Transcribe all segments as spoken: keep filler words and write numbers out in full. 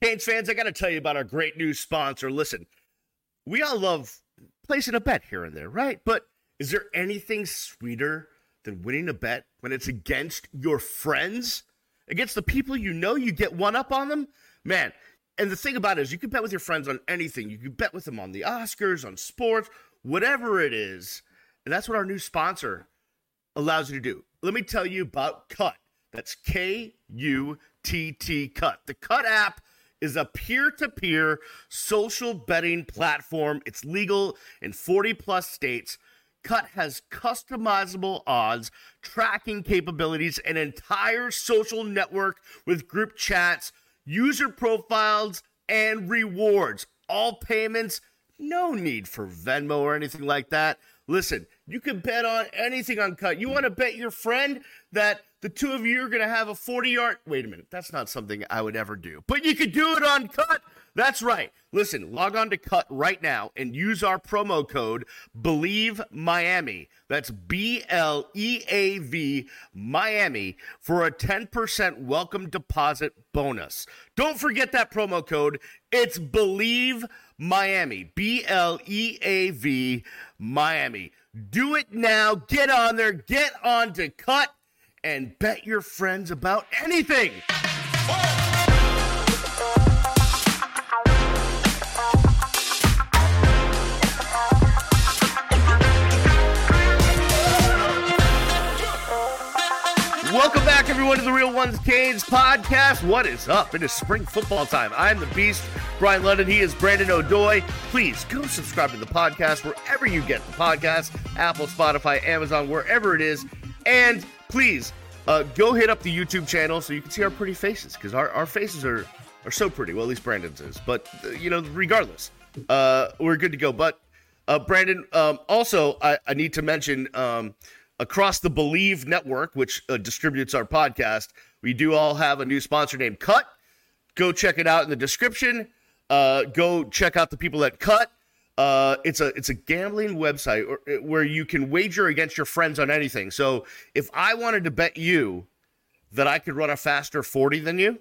Canes fans, I got to tell you about our great new sponsor. Listen, we all love placing a bet here and there, right? But is there anything sweeter than winning a bet when it's against your friends? Against the people you know, you get one up on them? Man, and the thing about it is you can bet with your friends on anything. You can bet with them on the Oscars, on sports, whatever it is. And that's what our new sponsor allows you to do. Let me tell you about Cut. That's K U T T, Cut. The Cut app is a peer-to-peer social betting platform. It's legal in forty plus states. Cut has customizable odds, tracking capabilities, an entire social network with group chats, user profiles, and rewards. All payments, no need for Venmo or anything like that. Listen, you can bet on anything on Cut. You want to bet your friend that the two of you are going to have a forty-yard... Wait a minute. That's not something I would ever do. But you can do it on Cut. That's right. Listen, log on to Cut right now and use our promo code BELIEVEMIAMI. That's B L E A V Miami for a ten percent welcome deposit bonus. Don't forget that promo code. It's BELIEVEMIAMI. B L E A V Miami. Do it now. Get on there. Get on to Cut and bet your friends about anything. Welcome back, everyone, to the Real Ones Canes podcast. What is up? It is spring football time. I'm the Beast, Brian London. He is Brandon O'Doy. Please go subscribe to the podcast wherever you get the podcast, Apple, Spotify, Amazon, wherever it is. And please uh, go hit up the YouTube channel so you can see our pretty faces, because our, our faces are, are so pretty. Well, at least Brandon's is. But, uh, you know, regardless, uh, we're good to go. But, uh, Brandon, um, also, I, I need to mention... Um, across the Believe Network, which uh, distributes our podcast, we do all have a new sponsor named Cut. Go check it out in the description. Uh, go check out the people at Cut. Uh, it's a it's a gambling website or, where you can wager against your friends on anything. So if I wanted to bet you that I could run a faster forty than you,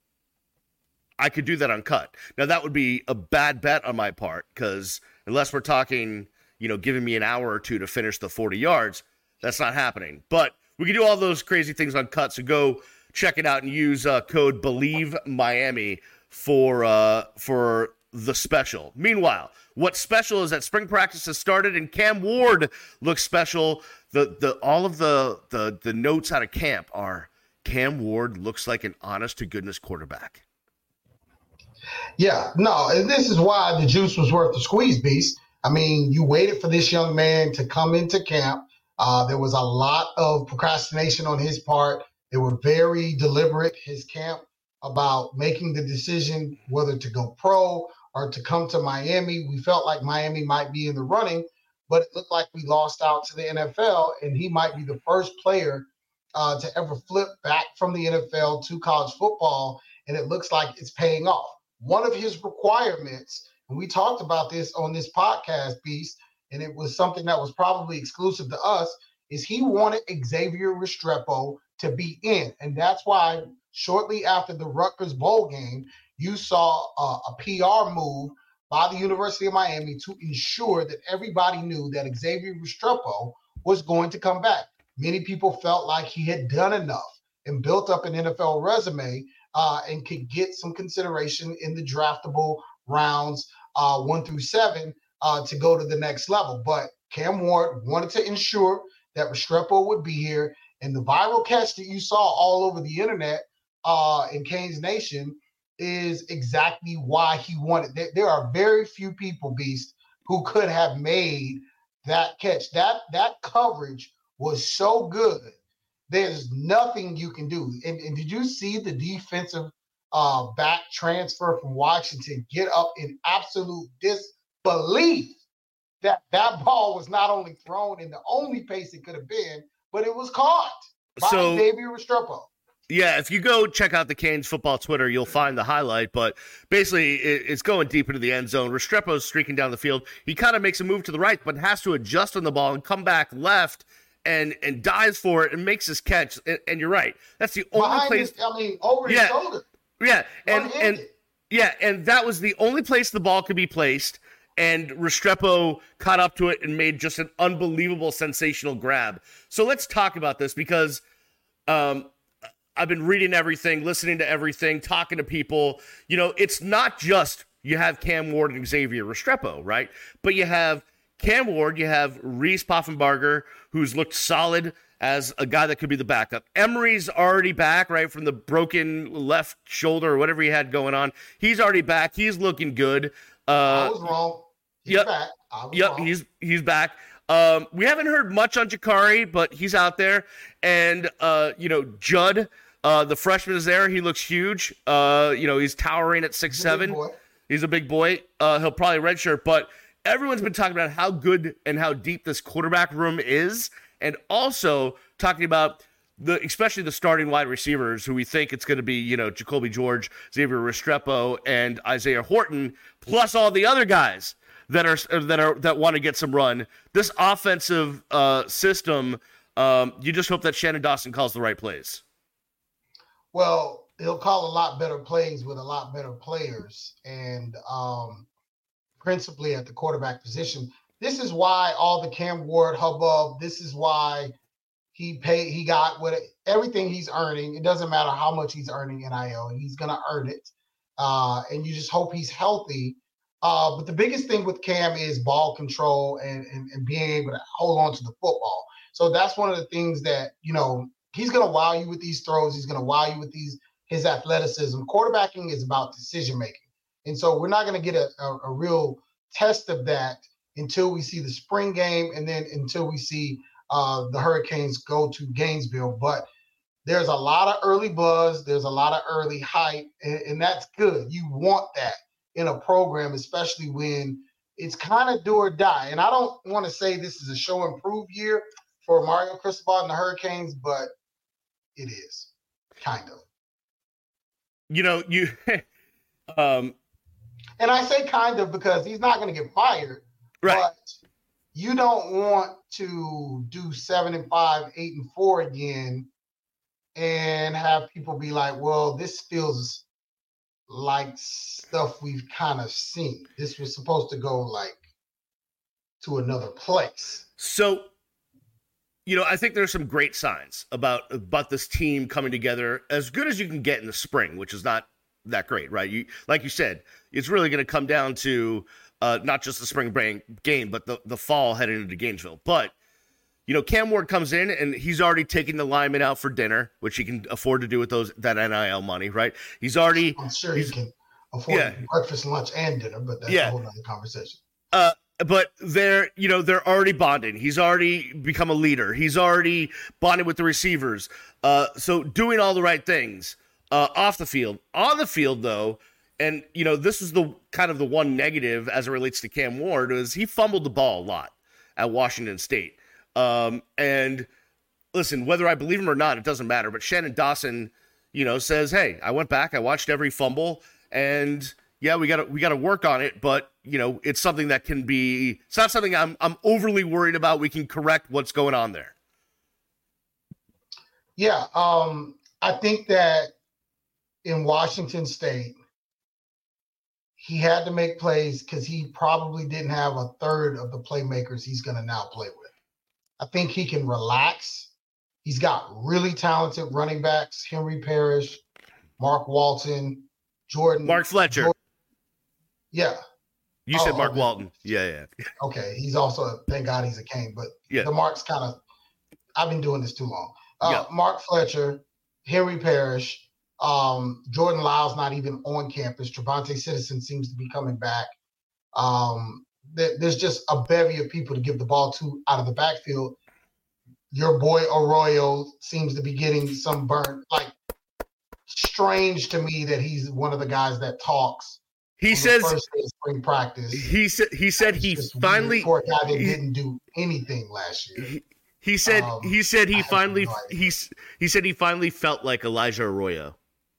I could do that on Cut. Now, that would be a bad bet on my part, because unless we're talking, you know, giving me an hour or two to finish the forty yards, that's not happening. But we can do all those crazy things on Cut, so go check it out and use uh, code BELIEVEMIAMI for uh, for the special. Meanwhile, what's special is that spring practice has started and Cam Ward looks special. The the all of the the the notes out of camp are Cam Ward looks like an honest-to-goodness quarterback. Yeah, no, and this is why the juice was worth the squeeze, Beast. I mean, you waited for this young man to come into camp. Uh, there was a lot of procrastination on his part. They were very deliberate, his camp, about making the decision whether to go pro or to come to Miami. We felt like Miami might be in the running, but it looked like we lost out to the N F L, and he might be the first player uh, to ever flip back from the N F L to college football, and it looks like it's paying off. One of his requirements, and we talked about this on this podcast, Beast, and it was something that was probably exclusive to us, is he wanted Xavier Restrepo to be in. And that's why shortly after the Rutgers Bowl game, you saw uh, a P R move by the University of Miami to ensure that everybody knew that Xavier Restrepo was going to come back. Many people felt like he had done enough and built up an N F L resume uh, and could get some consideration in the draftable rounds uh, one through seven Uh, to go to the next level. But Cam Ward wanted to ensure that Restrepo would be here. And the viral catch that you saw all over the internet uh, in Canes Nation is exactly why he wanted. There, there are very few people, Beast, who could have made that catch. That that coverage was so good. There's nothing you can do. And, and did you see the defensive uh, back transfer from Washington get up in absolute disbelief that that ball was not only thrown in the only pace it could have been, but it was caught by so, Xavier Restrepo. Yeah, if you go check out the Canes football Twitter, you'll find the highlight. But basically, it, it's going deep into the end zone. Restrepo's streaking down the field. He kind of makes a move to the right, but has to adjust on the ball and come back left and and dives for it and makes his catch. And, and you're right. That's the only Behind place. His, I mean, over his yeah, shoulder. Yeah, and and Yeah, and that was the only place the ball could be placed, and Restrepo caught up to it and made just an unbelievable, sensational grab. So let's talk about this because um, I've been reading everything, listening to everything, talking to people. You know, it's not just you have Cam Ward and Xavier Restrepo, right? But you have Cam Ward, you have Reese Poffenbarger, who's looked solid as a guy that could be the backup. Emery's already back, right, from the broken left shoulder or whatever he had going on. He's already back. He's looking good. Uh, I was wrong. He's yep, back. I was yep, wrong. he's he's back. Um, we haven't heard much on Jakari, but he's out there. And, uh, you know, Judd, uh, the freshman is there. He looks huge. Uh, you know, he's towering at six seven. He's a big boy. Uh, he'll probably redshirt, but everyone's been talking about how good and how deep this quarterback room is. And also talking about the, especially the starting wide receivers who we think it's going to be, you know, Jacoby George, Xavier Restrepo, and Isaiah Horton, plus all the other guys that are that are that want to get some run. This offensive uh, system, um, you just hope that Shannon Dawson calls the right plays. Well, he'll call a lot better plays with a lot better players, and um, principally at the quarterback position. This is why all the Cam Ward hubbub. This is why he paid. He got what everything he's earning. It doesn't matter how much he's earning N I L. He's gonna earn it, uh, and you just hope he's healthy. Uh, but the biggest thing with Cam is ball control and, and and being able to hold on to the football. So that's one of the things that, you know, he's gonna wow you with these throws. He's gonna wow you with these his athleticism. Quarterbacking is about decision making, and so we're not gonna get a, a, a real test of that until we see the spring game, and then until we see uh, the Hurricanes go to Gainesville. But there's a lot of early buzz. There's a lot of early hype, and, and that's good. You want that in a program, especially when it's kind of do or die. And I don't want to say this is a show and prove year for Mario Cristobal and the Hurricanes, but it is, kind of. You know, you um, – And I say kind of because he's not going to get fired. Right. But you don't want to do seven and five, eight and four again, and have people be like, "Well, this feels like stuff we've kind of seen. This was supposed to go like to another place." So, you know, I think there's some great signs about about this team coming together as good as you can get in the spring, which is not that great, right? You, like you said, it's really going to come down to. Uh, not just the spring break game, but the, the fall heading into Gainesville. But, you know, Cam Ward comes in and he's already taking the linemen out for dinner, which he can afford to do with those that N I L money, right? He's already... I'm sure he can afford yeah. breakfast, lunch, and dinner, but that's yeah. a whole other conversation. Uh, but they're, you know, they're already bonding. He's already become a leader. He's already bonded with the receivers. Uh, so doing all the right things uh, off the field. On the field, though... And, you know, this is the kind of the one negative as it relates to Cam Ward is he fumbled the ball a lot at Washington State. Um, and listen, whether I believe him or not, it doesn't matter. But Shannon Dawson, you know, says, hey, I went back, I watched every fumble, and yeah, we got to we got to work on it. But, you know, it's something that can be it's not something I'm I'm overly worried about. We can correct what's going on there. Yeah, um, I think that in Washington State, he had to make plays because he probably didn't have a third of the playmakers he's going to now play with. I think he can relax. He's got really talented running backs, Henry Parrish, Mark Walton, Jordan. Mark Fletcher. Jordan. Yeah. You oh, said Mark okay. Walton. Yeah, yeah. Okay. He's also, thank God he's a King, but yeah. the Mark's kind of, I've been doing this too long. Uh, yeah. Mark Fletcher, Henry Parrish, Um, Jordan Lyles not even on campus. Trevante Citizen seems to be coming back. Um, th- there's just a bevy of people to give the ball to out of the backfield. Your boy Arroyo seems to be getting some burn. Like, strange to me that he's one of the guys that talks. He says first day of spring practice. He said he said he finally for a guy that he, didn't do anything last year. He, he said um, he said he I finally no he he said he finally felt like Elijah Arroyo.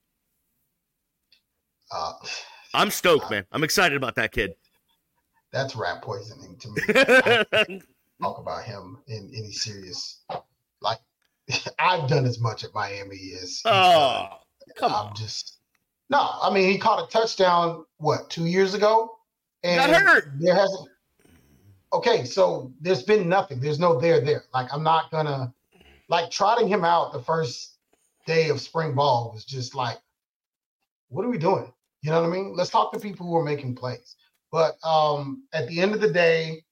Uh, I'm stoked, uh, man. I'm excited about that kid. That's rat poisoning to me. I don't talk about him in any serious. Like, I've done as much at Miami as. Oh, come I'm on. just. No, I mean, he caught a touchdown, what, two years ago? And got hurt. There hasn't. Okay, so there's been nothing. There's no there there. Like, I'm not going to, like, trotting him out the first day of spring ball was just like, what are we doing? You know what I mean? Let's talk to people who are making plays. But um, at the end of the day,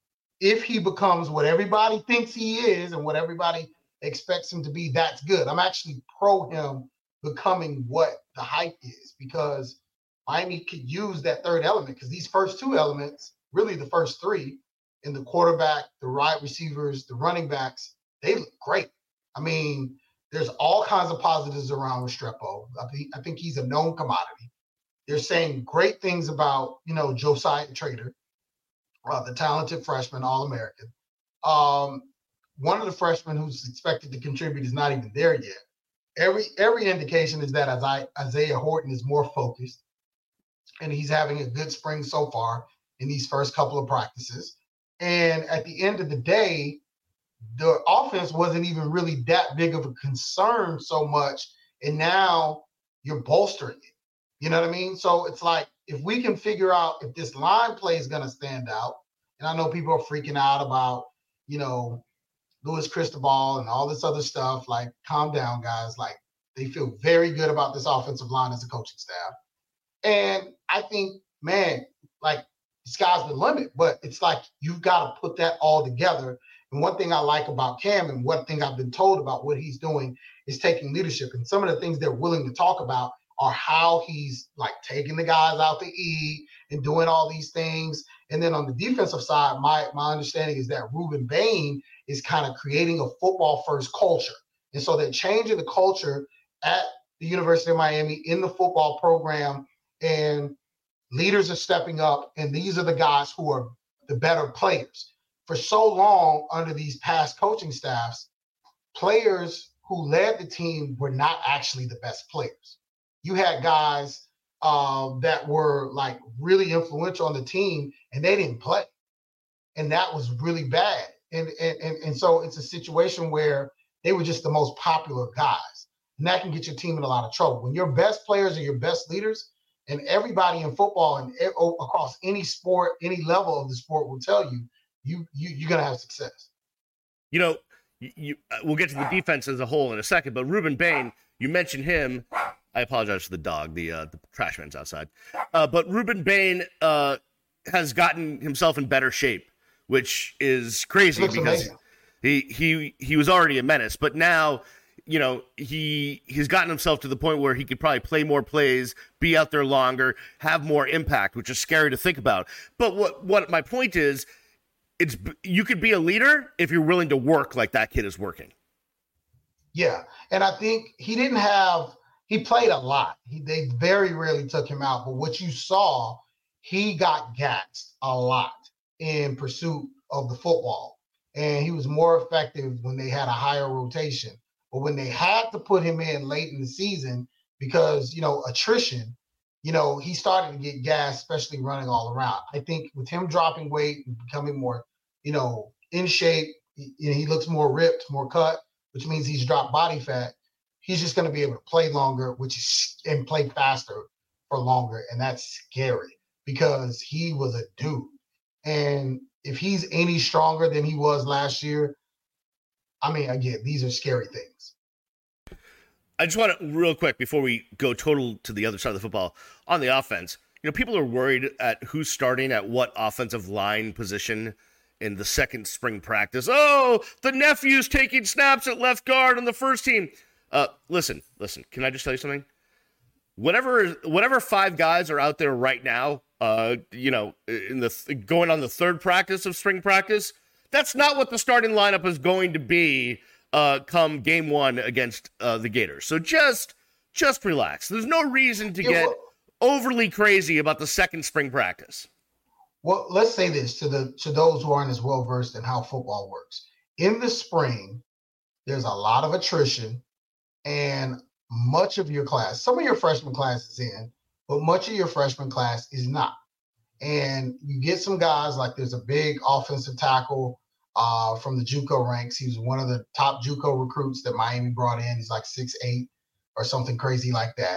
if he becomes what everybody thinks he is and what everybody expects him to be, that's good. I'm actually pro him becoming what the hype is, because Miami could use that third element, because these first two elements, really the first three, in the quarterback, the wide receivers, the running backs, they look great. I mean, there's all kinds of positives around Restrepo. I think, I think he's a known commodity. They're saying great things about, you know, Josiah Trader, uh, the talented freshman, All-American. Um, one of the freshmen who's expected to contribute is not even there yet. Every every indication is that Isaiah Horton is more focused, and he's having a good spring so far in these first couple of practices. And at the end of the day, the offense wasn't even really that big of a concern so much, and now you're bolstering it. You know what I mean? So it's like, if we can figure out if this line play is going to stand out, and I know people are freaking out about, you know, Louis Cristobal and all this other stuff, like, calm down, guys. Like, they feel very good about this offensive line as a coaching staff. And I think, man, like, the sky's the limit, but it's like, you've got to put that all together. And one thing I like about Cam, and one thing I've been told about what he's doing, is taking leadership. And some of the things they're willing to talk about are how he's, like, taking the guys out to eat and doing all these things. And then on the defensive side, my my understanding is that Ruben Bain is kind of creating a football-first culture. And so they're changing the culture at the University of Miami in the football program, and leaders are stepping up, and these are the guys who are the better players. For so long under these past coaching staffs, players who led the team were not actually the best players. You had guys uh, that were, like, really influential on the team, and they didn't play. And that was really bad. And, and, and, and so it's a situation where they were just the most popular guys. And that can get your team in a lot of trouble. When your best players are your best leaders, and everybody in football and across any sport, any level of the sport will tell you, you, you you're going to have success. You know, you, you, uh, we'll get to the defense as a whole in a second, but Ruben Bain, you mentioned him. I apologize for the dog, the uh, the trash man's outside. Uh, but Ruben Bain uh, has gotten himself in better shape, which is crazy because amazing. he he he was already a menace, but now, you know, he he's gotten himself to the point where he could probably play more plays, be out there longer, have more impact, which is scary to think about. But what what my point is, it's you could be a leader if you're willing to work like that kid is working. Yeah, and I think he didn't have. He played a lot. He, they very rarely took him out. But what you saw, he got gassed a lot in pursuit of the football. And he was more effective when they had a higher rotation. But when they had to put him in late in the season because, you know, attrition, you know, he started to get gassed, especially running all around. I think with him dropping weight and becoming more, you know, in shape, he, he looks more ripped, more cut, which means he's dropped body fat. He's just going to be able to play longer, which is and play faster for longer, and that's scary because he was a dude. And if he's any stronger than he was last year, I mean, again, these are scary things. I just want to real quick before we go total to the other side of the football on the offense. You know, people are worried at who's starting at what offensive line position in the second spring practice. Oh, the nephew's taking snaps at left guard on the first team. Uh, listen, listen, can I just tell you something? Whatever, whatever five guys are out there right now, uh, you know, in the going on the third practice of spring practice, that's not what the starting lineup is going to be uh, come game one against uh, the Gators. So just, just relax. There's no reason to get overly crazy about the second spring practice. Well, let's say this to the to those who aren't as well versed in how football works. In the spring, there's a lot of attrition. And much of your class, some of your freshman class is in, but much of your freshman class is not. And you get some guys, like there's a big offensive tackle uh, from the JUCO ranks. He was one of the top JUCO recruits that Miami brought in. He's like six eight or something crazy like that.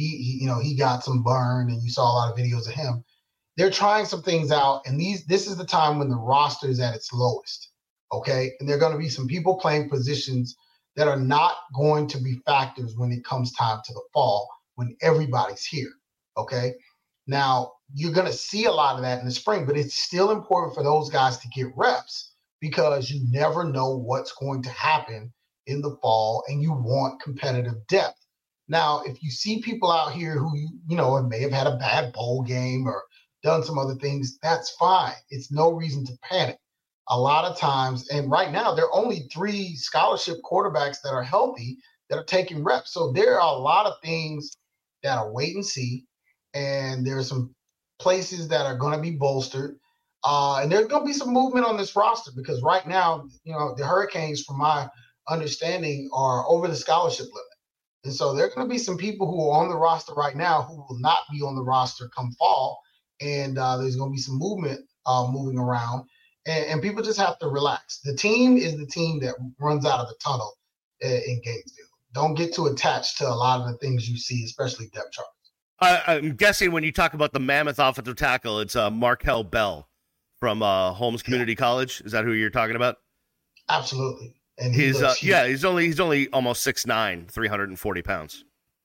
he, he, you know, he got some burn, and you saw a lot of videos of him. They're trying some things out, and these this is the time when the roster is at its lowest. Okay, and there are going to be some people playing positions that are not going to be factors when it comes time to the fall, when everybody's here. Okay, now you're going to see a lot of that in the spring, but it's still important for those guys to get reps because you never know what's going to happen in the fall, and you want competitive depth. Now, if you see people out here who, you know, may have had a bad bowl game or done some other things, that's fine. It's no reason to panic. A lot of times, and right now, there are only three scholarship quarterbacks that are healthy that are taking reps. So there are a lot of things that are wait and see, and there are some places that are going to be bolstered. Uh, and there's going to be some movement on this roster because right now, you know, the Hurricanes, from my understanding, are over the scholarship limit. And so there are going to be some people who are on the roster right now who will not be on the roster come fall. And uh, there's going to be some movement uh, moving around. And, and people just have to relax. The team is the team that runs out of the tunnel uh, in Gainesville. Don't get too attached to a lot of the things you see, especially depth charts. Uh, I'm guessing when you talk about the mammoth offensive tackle, it's uh, Markel Bell from uh, Holmes Community yeah. College. Is that who you're talking about? Absolutely. And he he's looks, uh, yeah, he's only he's only almost six nine, three hundred forty pounds.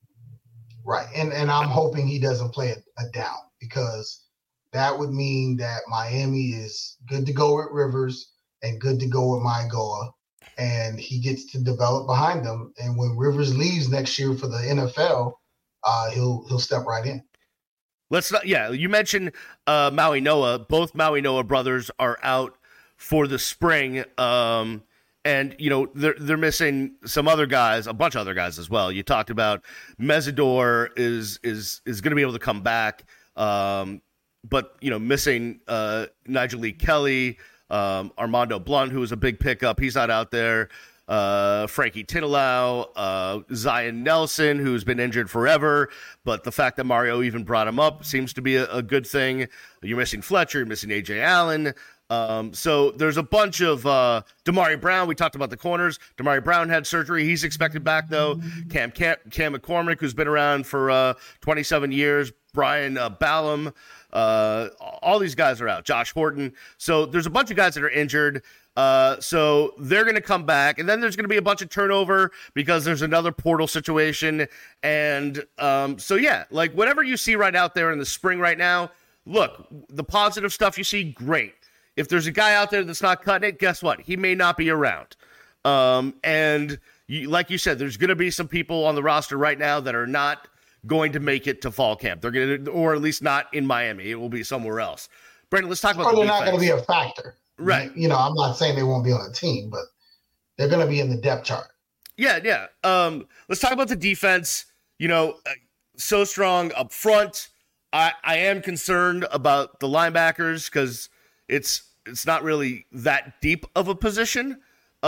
Right, and and I'm hoping he doesn't play a, a down because that would mean that Miami is good to go with Rivers and good to go with Maigoa, and he gets to develop behind them. And when Rivers leaves next year for the N F L, uh, he'll he'll step right in. Let's not. Yeah, you mentioned uh, Maui Noah. Both Maui Noah brothers are out for the spring. Um, And, you know, they're, they're missing some other guys, a bunch of other guys as well. You talked about Mesidor is is is going to be able to come back, um, but, you know, missing uh, Nigel Lee Kelly, um, Armando Blunt, who was a big pickup. He's not out there. Uh, Frankie Tinalau, uh, Zion Nelson, who's been injured forever. But the fact that Mario even brought him up seems to be a, a good thing. You're missing Fletcher, you're missing A J Allen. Um, so there's a bunch of uh, Damari Brown. We talked about the corners. Damari Brown had surgery. He's expected back, though. Cam Cam, Cam McCormick, who's been around for uh, twenty-seven years. Brian uh, Ballum. Uh, all these guys are out. Josh Horton. So there's a bunch of guys that are injured. Uh, so they're going to come back. And then there's going to be a bunch of turnover because there's another portal situation. And um, so, yeah, like whatever you see right out there in the spring right now, look, the positive stuff you see, great. If there's a guy out there that's not cutting it, guess what? He may not be around. Um, and you, like you said, there's going to be some people on the roster right now that are not going to make it to fall camp. They're going to, or at least not in Miami. It will be somewhere else. Brandon, let's talk about. Or the they're defense. not going to be a factor, right? You know, I'm not saying they won't be on the team, but they're going to be in the depth chart. Yeah, yeah. Um, let's talk about the defense. You know, so strong up front. I, I am concerned about the linebackers because it's it's not really that deep of a position,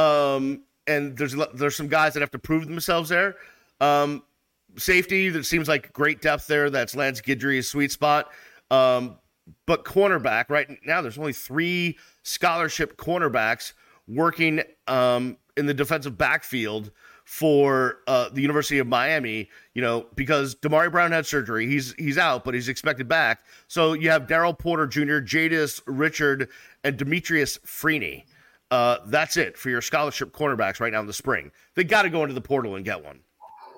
um, and there's there's some guys that have to prove themselves there. Um, safety, there seems like great depth there. That's Lance Guidry's sweet spot. Um, but cornerback, right now there's only three scholarship cornerbacks working um, in the defensive backfield for uh, the University of Miami, you know, because Damari Brown had surgery. He's he's out, but he's expected back. So you have Daryl Porter Junior, Jadis Richard, and Demetrius Freeney. Uh, that's it for your scholarship cornerbacks right now in the spring. They got to go into the portal and get one.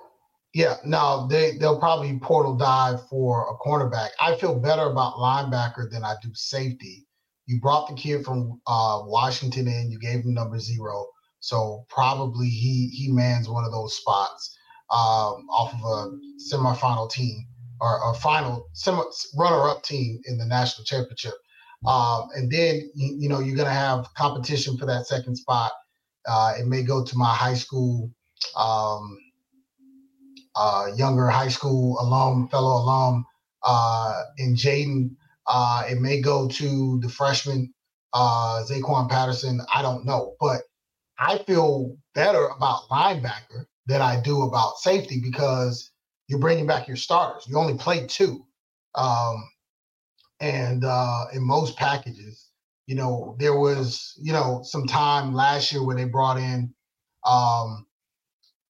Yeah, no, they, they'll probably portal dive for a cornerback. I feel better about linebacker than I do safety. You brought the kid from uh, Washington in. You gave him number zero. So probably he he mans one of those spots um, off of a semifinal team or a final semi, runner-up team in the national championship. Um, and then, you, you know, you're going to have competition for that second spot. Uh, it may go to my high school, um, uh, younger high school alum, fellow alum uh, in Jaden. Uh, it may go to the freshman, uh, Zaquan Patterson. I don't know. But I feel better about linebacker than I do about safety because you're bringing back your starters. You only played two. Um, and uh, in most packages, you know, there was, you know, some time last year when they brought in, um,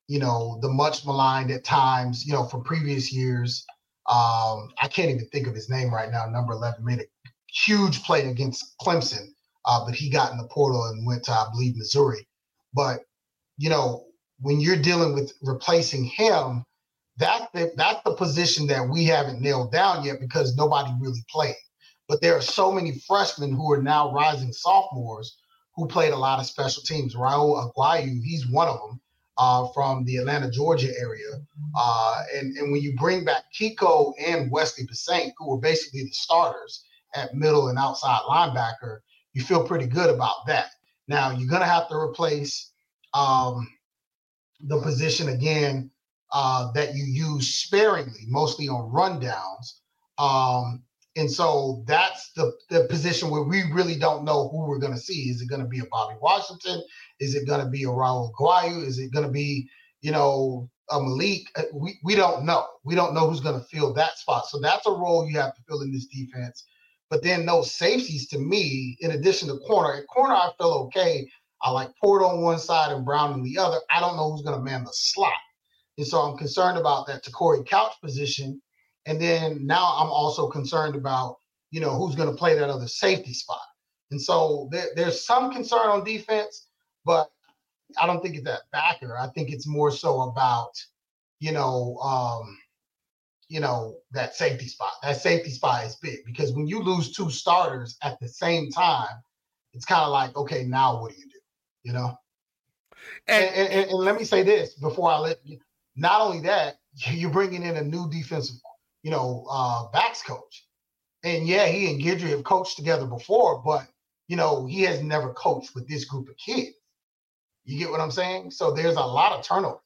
you know, the much maligned at times, you know, from previous years. Um, I can't even think of his name right now. Number eleven made a huge play against Clemson, uh, but he got in the portal and went to, I believe, Missouri. But, you know, when you're dealing with replacing him, that's the, that's the position that we haven't nailed down yet because nobody really played. But there are so many freshmen who are now rising sophomores who played a lot of special teams. Raul Aguayu, he's one of them. Uh, from the Atlanta, Georgia area. Uh, and, and when you bring back Kiko and Wesley Bissaint, who were basically the starters at middle and outside linebacker, you feel pretty good about that. Now, you're going to have to replace um, the position again uh, that you use sparingly, mostly on rundowns. Um, and so that's the, the position where we really don't know who we're going to see. Is it going to be a Bobby Washington? Is it going to be a Raul Aguayu? Is it going to be, you know, a Malik? We we don't know. We don't know who's going to fill that spot. So that's a role you have to fill in this defense. But then those safeties, to me, in addition to corner, at corner I feel okay. I like Porter on one side and Brown on the other. I don't know who's going to man the slot. And so I'm concerned about that Corey Couch position. And then now I'm also concerned about, you know, who's going to play that other safety spot. And so there, there's some concern on defense, but I don't think it's that backer. I think it's more so about, you know, um, you know, that safety spot. That safety spot is big because when you lose two starters at the same time, it's kind of like, okay, now what do you do? You know? And, and, and, and let me say this before I let you, not only that, you're bringing in a new defensive, you know, uh, backs coach. And yeah, he and Guidry have coached together before, but, you know, he has never coached with this group of kids. You get what I'm saying? So there's a lot of turnover.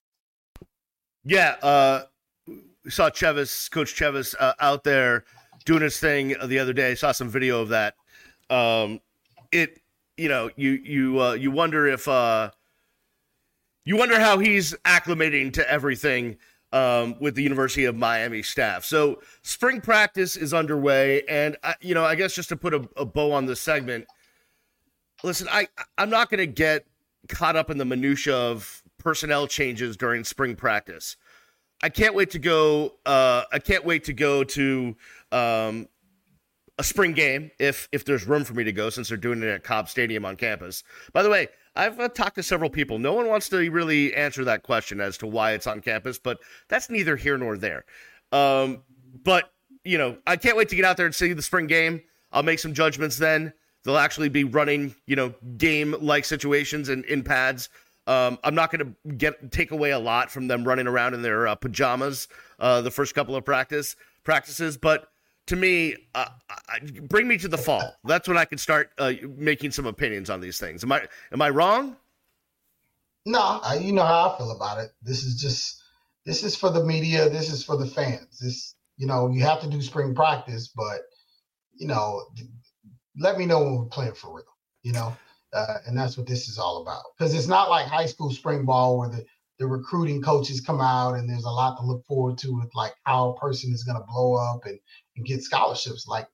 Yeah, uh, we saw Chevis, Coach Chevis, uh, out there doing his thing the other day. I saw some video of that. Um, it, you know, you you uh, you wonder if uh, you wonder how he's acclimating to everything um, with the University of Miami staff. So spring practice is underway, and I, you know, I guess just to put a, a bow on this segment. Listen, I I'm not going to get caught up in the minutia of personnel changes during spring practice. I can't wait to go. Uh, I can't wait to go to um, a spring game if if there's room for me to go, since they're doing it at Cobb Stadium on campus. By the way, I've uh, talked to several people. No one wants to really answer that question as to why it's on campus, but that's neither here nor there. Um, but you know, I can't wait to get out there and see the spring game. I'll make some judgments then. They'll actually be running, you know, game-like situations in, in pads. Um, I'm not going to get take away a lot from them running around in their uh, pajamas uh, the first couple of practice practices, but to me, uh, I, bring me to the fall. That's when I can start uh, making some opinions on these things. Am I am I wrong? No, I, you know how I feel about it. This is just this is for the media. This is for the fans. This, you know, you have to do spring practice, but you know, let me know when we're playing for real. You know. Uh, and that's what this is all about. Because it's not like high school spring ball where the, the recruiting coaches come out and there's a lot to look forward to with like how a person is going to blow up and, and get scholarships. Like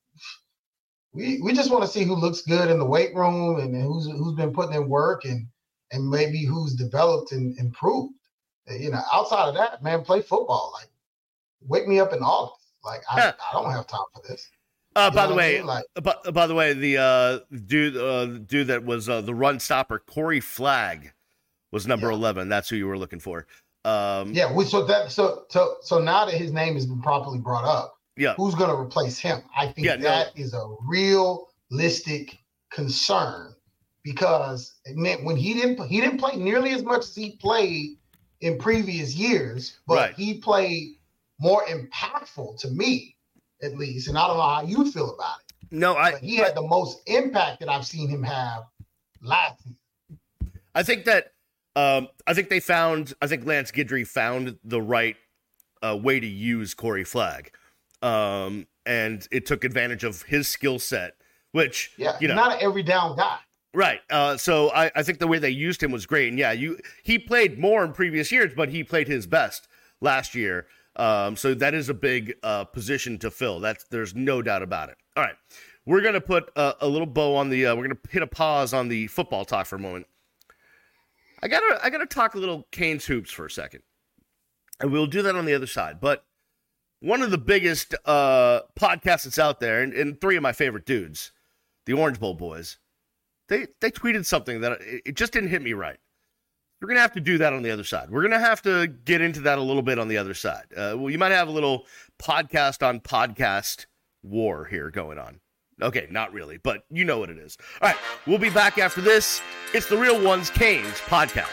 we we just want to see who looks good in the weight room and who's who's been putting in work and and maybe who's developed and improved. You know, outside of that, man, play football. Like wake me up in August. Like I, I don't have time for this. Uh, by the way, I mean? like, by, by the way, the uh, dude, uh, dude that was uh, the run stopper, Corey Flagg, was number yeah. eleven. That's who you were looking for. Um, yeah. We, so that so so so now that his name has been properly brought up, yeah, who's going to replace him? I think yeah, that no. is a realistic concern because it meant when he didn't he didn't play nearly as much as he played in previous years, but right. he played more impactful to me. At least, and I don't know how you feel about it. No, I. But he had the most impact that I've seen him have last season. I think that um, I think they found. I think Lance Guidry found the right uh, way to use Corey Flagg, um, and it took advantage of his skill set. Which yeah, you know, not an every down guy. Right. Uh, so I, I think the way they used him was great. And yeah, you he played more in previous years, but he played his best last year. Um, so that is a big uh, position to fill. That's there's no doubt about it. All right, we're gonna put a, a little bow on the. Uh, we're gonna hit a pause on the football talk for a moment. I gotta I gotta talk a little Canes hoops for a second, and we'll do that on the other side. But one of the biggest uh, podcasts that's out there, and, and three of my favorite dudes, the Orange Bowl boys, they they tweeted something that it, it just didn't hit me right. We're going to have to do that on the other side. We're going to have to get into that a little bit on the other side. Uh, well, you might have a little podcast on podcast war here going on. Okay, not really, but you know what it is. All right, we'll be back after this. It's the Real Ones Canes podcast.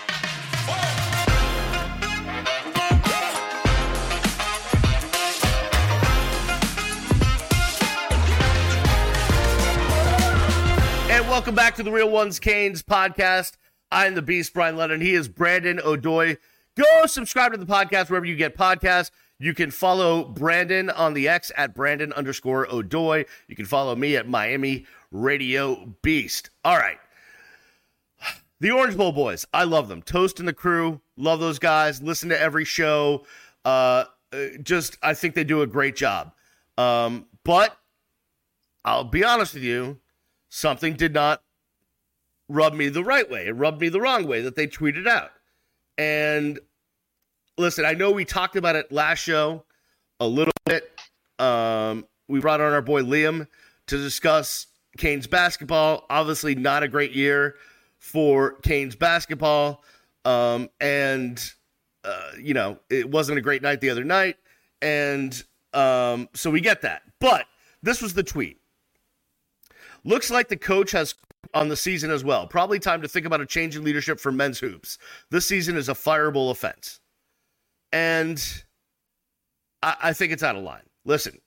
And welcome back to the Real Ones Canes podcast. I'm the Beast, Brian Lennon. He is Brandon O'Doy. Go subscribe to the podcast wherever you get podcasts. You can follow Brandon on the X at Brandon underscore O'Doy. You can follow me at Miami Radio Beast. All right. The Orange Bowl boys. I love them. Toast and the crew. Love those guys. Listen to every show. Uh, just, I think they do a great job. Um, but I'll be honest with you. Something did not rub me the right way. It rubbed me the wrong way that they tweeted out. And listen, I know we talked about it last show a little bit. Um, we brought on our boy Liam to discuss Canes basketball. Obviously not a great year for Canes basketball. Um, and, uh, you know, it wasn't a great night the other night. And um, so we get that. But this was the tweet. Looks like the coach has on the season as well. Probably time to think about a change in leadership for men's hoops. This season is a fireable offense. And I, I think it's out of line. Listen,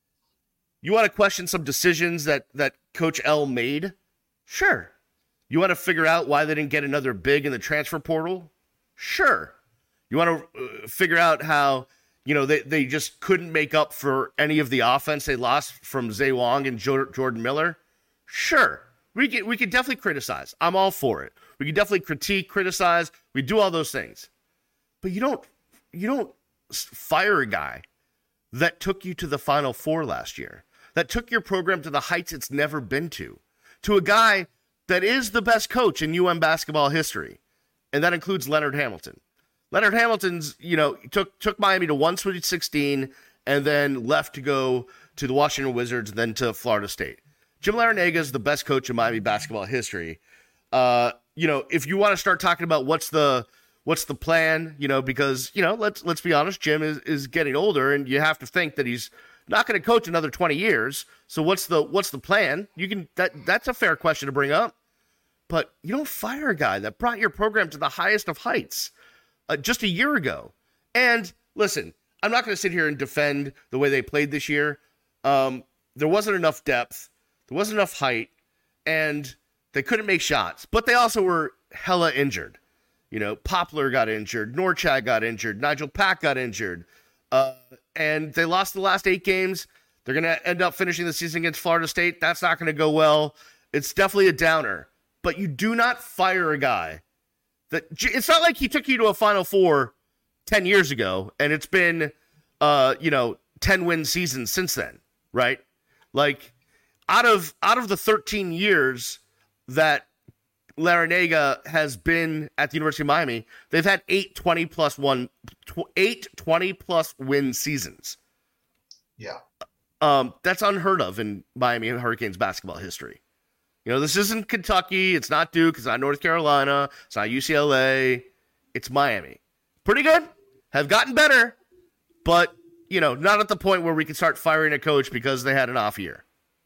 you want to question some decisions that, that Coach L made? Sure. You want to figure out why they didn't get another big in the transfer portal? Sure. You want to uh, figure out how, you know, they, they just couldn't make up for any of the offense they lost from Zay Wong and jo- Jordan Miller? Sure. We can, we can definitely criticize. I'm all for it. We can definitely critique, criticize. We do all those things. But you don't you don't fire a guy that took you to the Final Four last year, that took your program to the heights it's never been to, to a guy that is the best coach in U M basketball history, and that includes Leonard Hamilton. Leonard Hamilton's, you know, took took Miami to one Sweet sixteen and then left to go to the Washington Wizards, then to Florida State. Jim Larrañaga is the best coach in Miami basketball history. Uh, you know, if you want to start talking about what's the what's the plan, you know, because, you know, let's let's be honest, Jim is, is getting older, and you have to think that he's not going to coach another twenty years. So what's the what's the plan? You can that that's a fair question to bring up. But you don't fire a guy that brought your program to the highest of heights uh, just a year ago. And listen, I'm not going to sit here and defend the way they played this year. Um, there wasn't enough depth. There wasn't enough height, and they couldn't make shots. But they also were hella injured. You know, Poplar got injured. Norchad got injured. Nigel Pack got injured. Uh, and they lost the last eight games. They're going to end up finishing the season against Florida State. That's not going to go well. It's definitely a downer. But you do not fire a guy that – it's not like he took you to a Final Four ten years ago, and it's been, uh, you know, ten-win seasons since then, right? Like – Out of out of the thirteen years that Larrañaga has been at the University of Miami, they've had eight twenty plus one, tw- eight twenty plus win seasons. Yeah, um, that's unheard of in Miami Hurricanes basketball history. You know, this isn't Kentucky, it's not Duke, it's not North Carolina, it's not U C L A, it's Miami. Pretty good, have gotten better, but you know, not at the point where we can start firing a coach because they had an off year.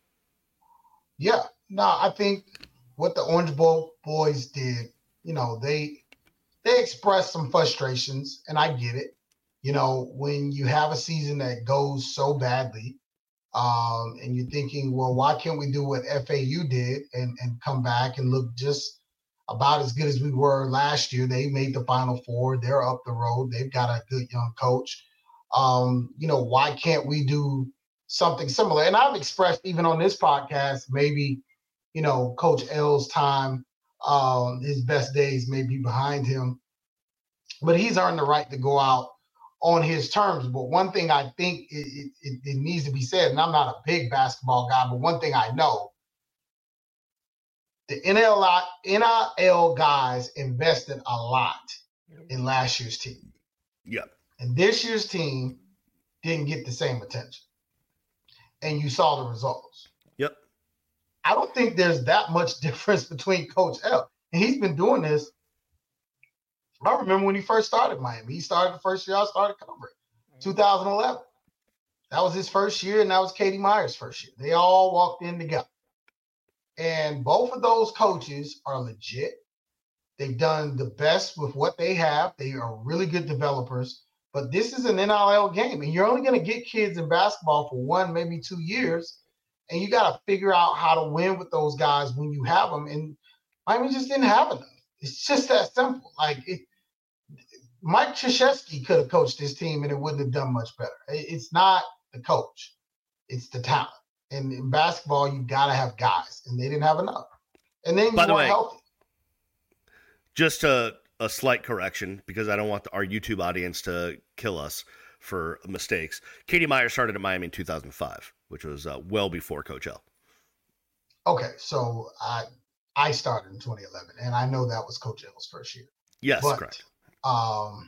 Yeah, no, I think what the Orange Bowl boys did, you know, they they expressed some frustrations, and I get it. You know, when you have a season that goes so badly, um, and you're thinking, well, why can't we do what F A U did and, and come back and look just about as good as we were last year? They made the Final Four. They're up the road. They've got a good young coach. Um, you know, why can't we do something similar? And I've expressed even on this podcast, maybe, you know, Coach L's time, um, his best days may be behind him, but he's earned the right to go out on his terms. But one thing I think it, it, it needs to be said, and I'm not a big basketball guy, but one thing I know, the N I L guys invested a lot in last year's team. Yep. And this year's team didn't get the same attention. And you saw the results. Yep. I don't think there's that much difference between Coach L. And he's been doing this. I remember when he first started Miami. He started the first year I started covering, two thousand eleven. That was his first year, and that was Katie Meyers' first year. They all walked in together. And both of those coaches are legit. They've done the best with what they have. They are really good developers. But this is an N I L game, and you're only going to get kids in basketball for one, maybe two years. And you got to figure out how to win with those guys when you have them. And Miami just didn't have enough. It's just that simple. Like, it, Mike Krzyzewski could have coached this team, and it wouldn't have done much better. It's not the coach. It's the talent. And in basketball, you got to have guys, and they didn't have enough. And then you By the weren't way, healthy. Just a, a slight correction, because I don't want our YouTube audience to kill us for mistakes. Katie Meyers started at Miami in two thousand five, which was uh, well before Coach L. Okay, so I I started in twenty eleven, and I know that was Coach L's first year. Yes, but, correct. Um,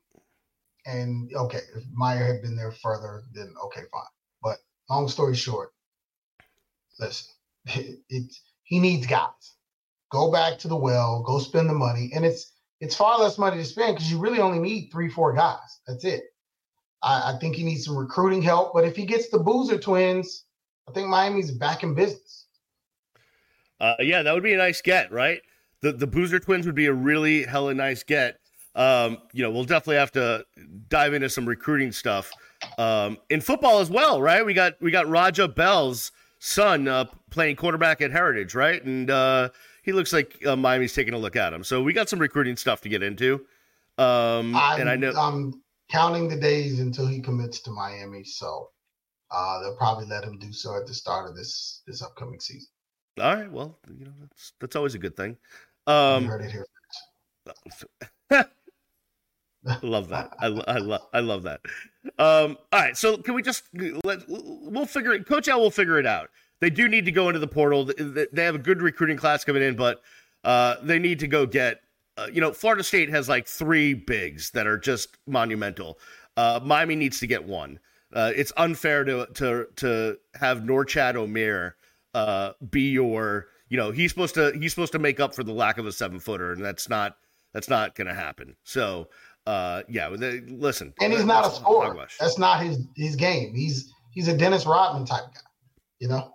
and okay, if Meyer had been there further, then okay, fine. But long story short, listen, it, it he needs guys. Go back to the well, go spend the money, and it's it's far less money to spend because you really only need three, four guys. That's it. I, I think he needs some recruiting help, but if he gets the Boozer twins, I think Miami's back in business. Uh, yeah, that would be a nice get, right? The the Boozer twins would be a really hella nice get. Um, you know, we'll definitely have to dive into some recruiting stuff um, in football as well, right? We got we got Raja Bell's son uh, playing quarterback at Heritage, right? And uh, he looks like uh, Miami's taking a look at him. So we got some recruiting stuff to get into. Um, and I know I'm counting the days until he commits to Miami, so uh, they'll probably let him do so at the start of this this upcoming season. All right, well, you know, that's that's always a good thing. Um, you heard it here first. Love that. I, I love I love that. Um, all right, so can we just let we'll figure it. Coach L will figure it out. They do need to go into the portal. They have a good recruiting class coming in, but uh, they need to go get. Uh, you know, Florida State has like three bigs that are just monumental. Uh, Miami needs to get one. Uh, it's unfair to to to have Norchad Omier uh, be your. You know, he's supposed to he's supposed to make up for the lack of a seven footer, and that's not that's not going to happen. So. Uh, yeah, they, listen. And he's not a scorer. That's not his his game. He's he's a Dennis Rodman type guy, you know?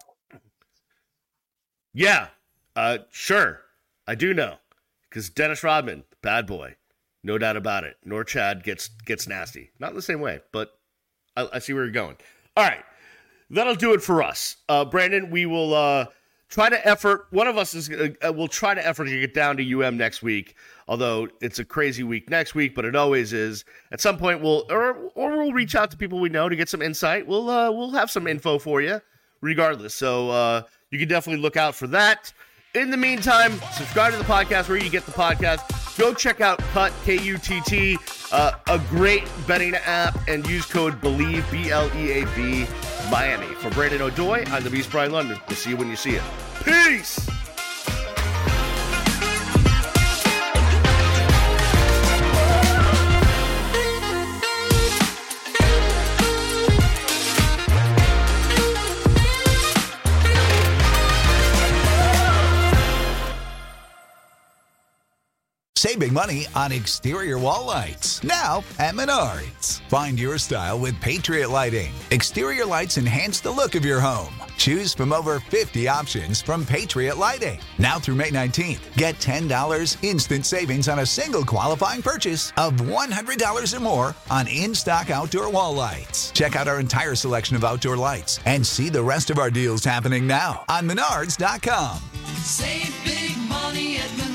Yeah, uh, sure. I do know. Because Dennis Rodman, bad boy. No doubt about it. Norchad gets gets nasty. Not in the same way, but I, I see where you're going. All right. That'll do it for us. Uh, Brandon, we will uh, try to effort. One of us is uh, will try to effort to get down to U M next week. Although it's a crazy week next week, but it always is. At some point, we'll or or we'll reach out to people we know to get some insight. We'll uh, we'll have some info for you, regardless. So uh, you can definitely look out for that. In the meantime, subscribe to the podcast where you get the podcast. Go check out Cut K U T T, uh, a great betting app, and use code BELIEVE B L E A V Miami. For Brandon O'Doy, I'm the Beast Brian London. We'll see you when you see it. Peace. Save big money on exterior wall lights. Now at Menards. Find your style with Patriot Lighting. Exterior lights enhance the look of your home. Choose from over fifty options from Patriot Lighting. Now through May nineteenth, get ten dollars instant savings on a single qualifying purchase of one hundred dollars or more on in-stock outdoor wall lights. Check out our entire selection of outdoor lights and see the rest of our deals happening now on Menards dot com. Save big money at Menards.